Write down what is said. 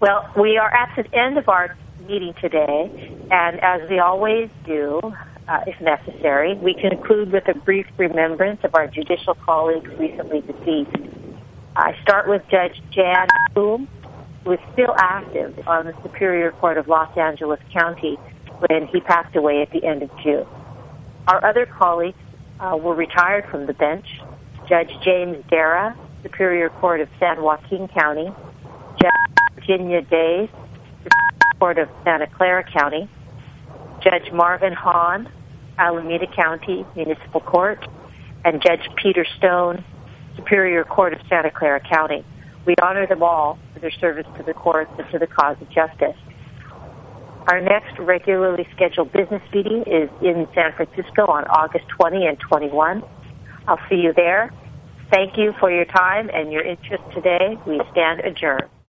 Well, we are at the end of our meeting today, and as we always do, if necessary, we conclude with a brief remembrance of our judicial colleagues recently deceased. I start with Judge Jan Boom, who is still active on the Superior Court of Los Angeles County when he passed away at the end of June. Our other colleagues were retired from the bench. Judge James Dara, Superior Court of San Joaquin County, Judge Virginia Day, Superior Court of Santa Clara County, Judge Marvin Hahn, Alameda County Municipal Court, and Judge Peter Stone, Superior Court of Santa Clara County. We honor them all for their service to the courts and to the cause of justice. Our next regularly scheduled business meeting is in San Francisco on August 20 and 21. I'll see you there. Thank you for your time and your interest today. We stand adjourned.